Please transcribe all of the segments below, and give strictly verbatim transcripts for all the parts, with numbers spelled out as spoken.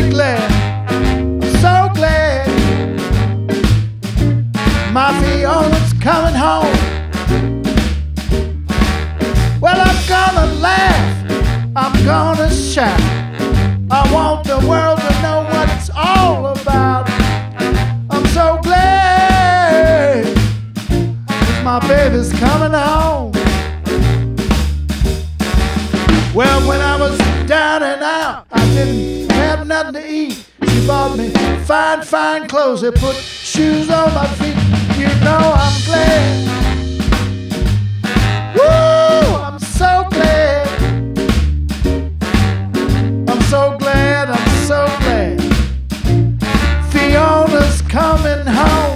really glad, I'm so glad my Fiona's coming home. Well, I'm gonna laugh, I'm gonna shout. I want the world to know what it's all about. I'm so glad my baby's coming home. Well, when I was down and out, I didn't have nothing to eat. She bought me fine, fine clothes. They put shoes on my feet. You know I'm glad. Woo! I'm so glad. I'm so glad, I'm so glad. Fiona's coming home.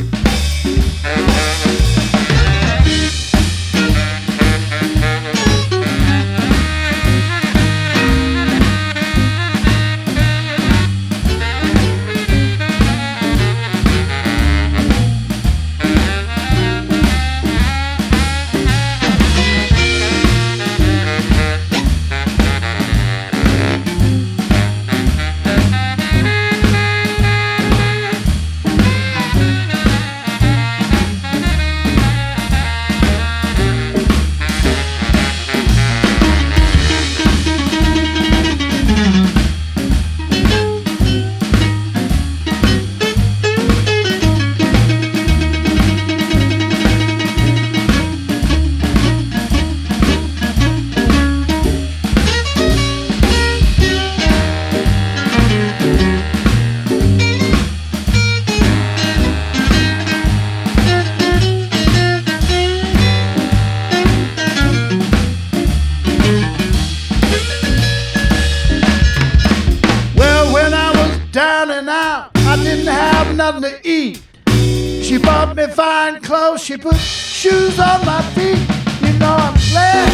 Down and out, I didn't have nothing to eat. She bought me fine clothes, she put shoes on my feet. You know I'm glad.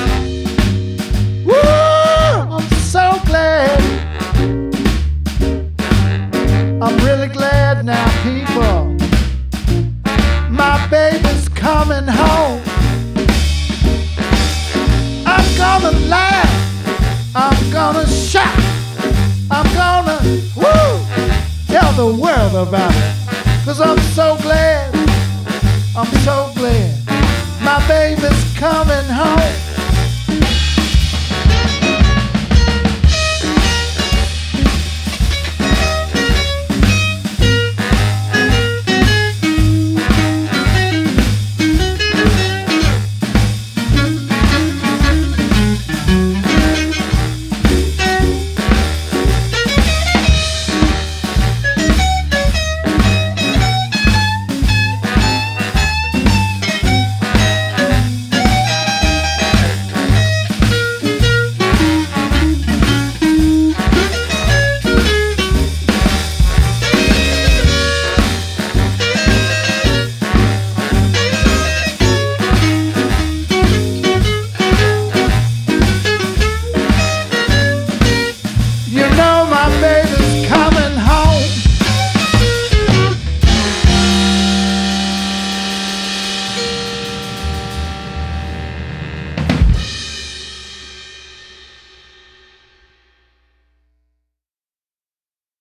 Woo! I'm so glad. I'm really glad now, people. My baby's coming home. I'm gonna laugh, I'm gonna shout, I'm gonna, woo, tell the world about it. Cause I'm so glad, I'm so glad my baby's coming home.